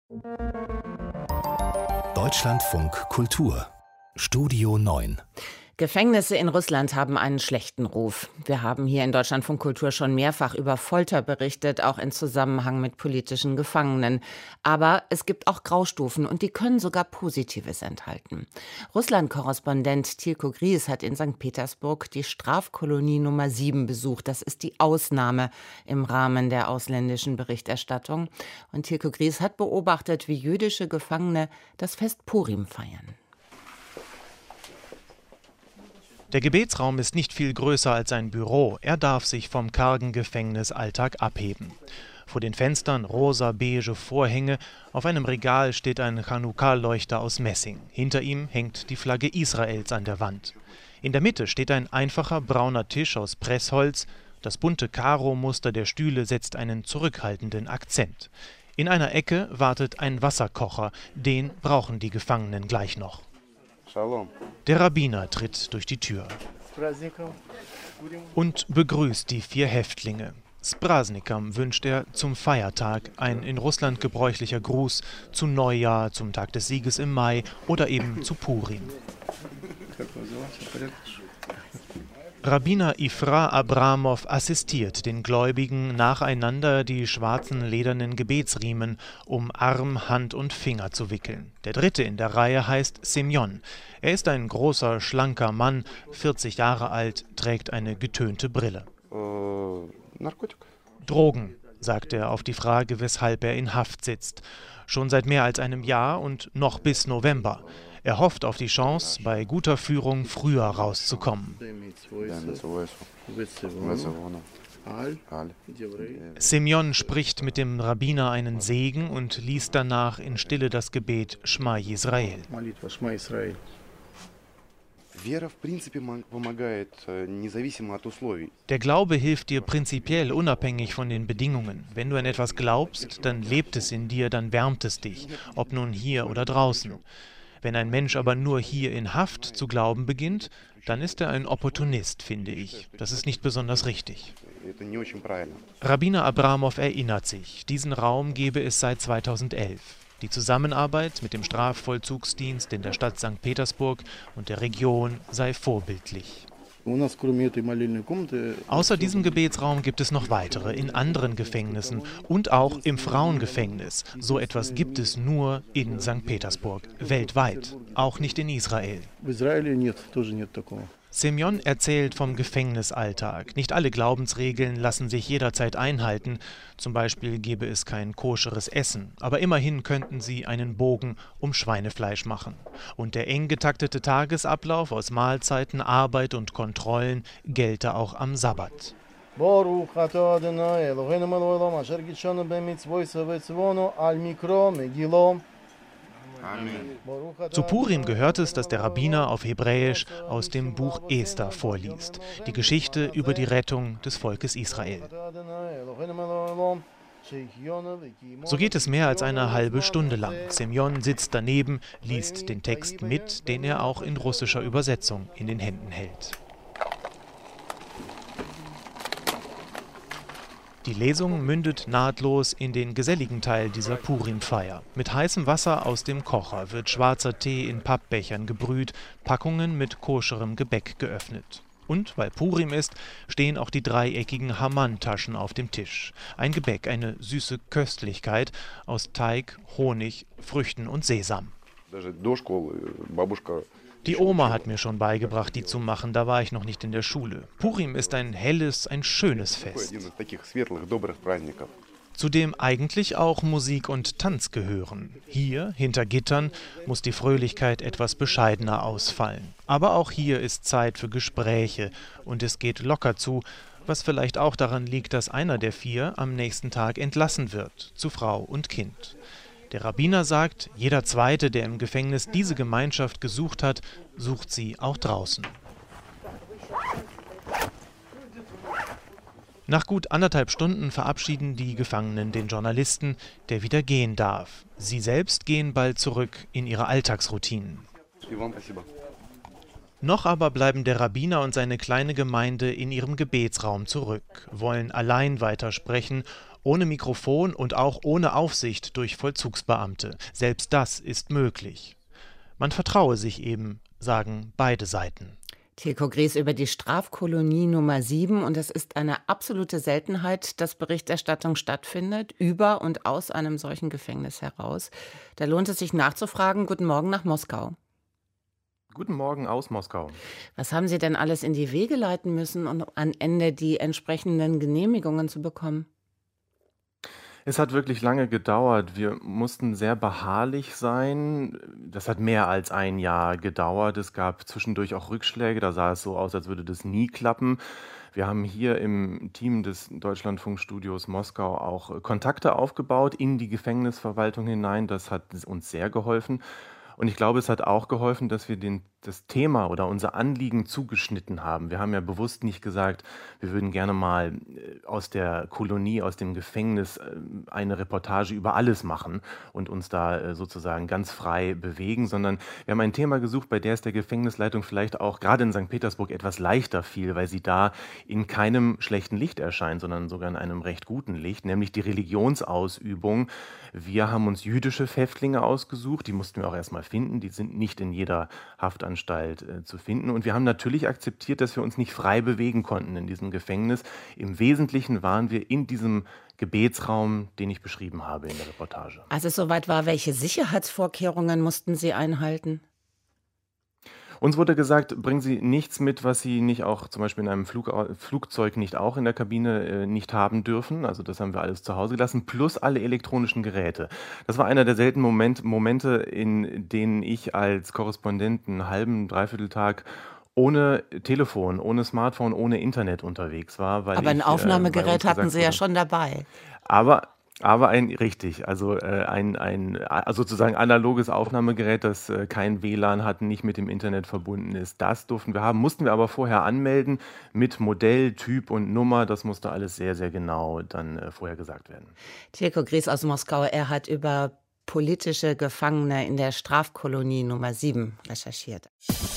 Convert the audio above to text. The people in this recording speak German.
Deutschlandfunk Kultur Studio 9. Gefängnisse in Russland haben einen schlechten Ruf. Wir haben hier in Deutschlandfunk Kultur schon mehrfach über Folter berichtet, auch in Zusammenhang mit politischen Gefangenen. Aber es gibt auch Graustufen und die können sogar Positives enthalten. Russland-Korrespondent Tilko Gries hat in St. Petersburg die Strafkolonie Nummer 7 besucht. Das ist die Ausnahme im Rahmen der ausländischen Berichterstattung. Und Tilko Gries hat beobachtet, wie jüdische Gefangene das Fest Purim feiern. Der Gebetsraum ist nicht viel größer als ein Büro. Er darf sich vom kargen Gefängnisalltag abheben. Vor den Fenstern rosa-beige Vorhänge. Auf einem Regal steht ein Chanukka-Leuchter aus Messing. Hinter ihm hängt die Flagge Israels an der Wand. In der Mitte steht ein einfacher brauner Tisch aus Pressholz. Das bunte Karo-Muster der Stühle setzt einen zurückhaltenden Akzent. In einer Ecke wartet ein Wasserkocher. Den brauchen die Gefangenen gleich noch. Der Rabbiner tritt durch die Tür und begrüßt die 4 Häftlinge. Spraznikam wünscht er zum Feiertag, ein in Russland gebräuchlicher Gruß zu Neujahr, zum Tag des Sieges im Mai oder eben zu Purim. Rabbiner Ifra Abramow assistiert den Gläubigen nacheinander die schwarzen ledernen Gebetsriemen, um Arm, Hand und Finger zu wickeln. Der dritte in der Reihe heißt Semyon. Er ist ein großer, schlanker Mann, 40 Jahre alt, trägt eine getönte Brille. Drogen, sagt er auf die Frage, weshalb er in Haft sitzt. Schon seit mehr als einem Jahr und noch bis November. Er hofft auf die Chance, bei guter Führung früher rauszukommen. Semyon spricht mit dem Rabbiner einen Segen und liest danach in Stille das Gebet Schma Yisrael. Der Glaube hilft dir prinzipiell unabhängig von den Bedingungen. Wenn du an etwas glaubst, dann lebt es in dir, dann wärmt es dich, ob nun hier oder draußen. Wenn ein Mensch aber nur hier in Haft zu glauben beginnt, dann ist er ein Opportunist, finde ich. Das ist nicht besonders richtig. Rabbiner Abramow erinnert sich, diesen Raum gebe es seit 2011. Die Zusammenarbeit mit dem Strafvollzugsdienst in der Stadt St. Petersburg und der Region sei vorbildlich. Außer diesem Gebetsraum gibt es noch weitere in anderen Gefängnissen und auch im Frauengefängnis. So etwas gibt es nur in St. Petersburg, weltweit, auch nicht in Israel. Semyon erzählt vom Gefängnisalltag. Nicht alle Glaubensregeln lassen sich jederzeit einhalten. Zum Beispiel gäbe es kein koscheres Essen. Aber immerhin könnten sie einen Bogen um Schweinefleisch machen. Und der eng getaktete Tagesablauf aus Mahlzeiten, Arbeit und Kontrollen gelte auch am Sabbat. Zu Purim gehört es, dass der Rabbiner auf Hebräisch aus dem Buch Esther vorliest, die Geschichte über die Rettung des Volkes Israel. So geht es mehr als eine halbe Stunde lang. Semyon sitzt daneben, liest den Text mit, den er auch in russischer Übersetzung in den Händen hält. Die Lesung mündet nahtlos in den geselligen Teil dieser Purim-Feier. Mit heißem Wasser aus dem Kocher wird schwarzer Tee in Pappbechern gebrüht, Packungen mit koscherem Gebäck geöffnet. Und weil Purim ist, stehen auch die dreieckigen Haman-Taschen auf dem Tisch. Ein Gebäck, eine süße Köstlichkeit aus Teig, Honig, Früchten und Sesam. Die Oma hat mir schon beigebracht, die zu machen, da war ich noch nicht in der Schule. Purim ist ein helles, ein schönes Fest, zu dem eigentlich auch Musik und Tanz gehören. Hier, hinter Gittern, muss die Fröhlichkeit etwas bescheidener ausfallen. Aber auch hier ist Zeit für Gespräche und es geht locker zu, was vielleicht auch daran liegt, dass einer der 4 am nächsten Tag entlassen wird, zu Frau und Kind. Der Rabbiner sagt, jeder Zweite, der im Gefängnis diese Gemeinschaft gesucht hat, sucht sie auch draußen. Nach gut 1,5 Stunden verabschieden die Gefangenen den Journalisten, der wieder gehen darf. Sie selbst gehen bald zurück in ihre Alltagsroutinen. Noch aber bleiben der Rabbiner und seine kleine Gemeinde in ihrem Gebetsraum zurück, wollen allein weitersprechen Ohne Mikrofon und auch ohne Aufsicht durch Vollzugsbeamte. Selbst das ist möglich. Man vertraue sich eben, sagen beide Seiten. Tilko Gries über die Strafkolonie Nummer 7. Und es ist eine absolute Seltenheit, dass Berichterstattung stattfindet, über und aus einem solchen Gefängnis heraus. Da lohnt es sich nachzufragen. Guten Morgen nach Moskau. Guten Morgen aus Moskau. Was haben Sie denn alles in die Wege leiten müssen, um am Ende die entsprechenden Genehmigungen zu bekommen? Es hat wirklich lange gedauert. Wir mussten sehr beharrlich sein. Das hat mehr als ein Jahr gedauert. Es gab zwischendurch auch Rückschläge. Da sah es so aus, als würde das nie klappen. Wir haben hier im Team des Deutschlandfunkstudios Moskau auch Kontakte aufgebaut in die Gefängnisverwaltung hinein. Das hat uns sehr geholfen. Und ich glaube, es hat auch geholfen, dass wir das Thema oder unser Anliegen zugeschnitten haben. Wir haben ja bewusst nicht gesagt, wir würden gerne mal aus der Kolonie, aus dem Gefängnis eine Reportage über alles machen und uns da sozusagen ganz frei bewegen, sondern wir haben ein Thema gesucht, bei der es der Gefängnisleitung vielleicht auch gerade in St. Petersburg etwas leichter fiel, weil sie da in keinem schlechten Licht erscheint, sondern sogar in einem recht guten Licht, nämlich die Religionsausübung. Wir haben uns jüdische Häftlinge ausgesucht, die mussten wir auch erstmal finden, die sind nicht in jeder Haftanstalt zu finden. Und wir haben natürlich akzeptiert, dass wir uns nicht frei bewegen konnten in diesem Gefängnis. Im Wesentlichen waren wir in diesem Gebetsraum, den ich beschrieben habe in der Reportage. Als es soweit war, welche Sicherheitsvorkehrungen mussten Sie einhalten? Uns wurde gesagt, bringen Sie nichts mit, was Sie nicht auch zum Beispiel in einem Flugzeug nicht auch in der Kabine nicht haben dürfen. Also das haben wir alles zu Hause gelassen, plus alle elektronischen Geräte. Das war einer der seltenen Momente, in denen ich als Korrespondent einen halben, dreiviertel Tag ohne Telefon, ohne Smartphone, ohne Internet unterwegs war. Aber ein Aufnahmegerät hatten Sie ja schon dabei. Aber richtig, also ein sozusagen analoges Aufnahmegerät, das kein WLAN hat, nicht mit dem Internet verbunden ist, das durften wir haben, mussten wir aber vorher anmelden mit Modell, Typ und Nummer. Das musste alles sehr, sehr genau dann vorher gesagt werden. Tilko Gries aus Moskau, er hat über politische Gefangene in der Strafkolonie Nummer 7 recherchiert.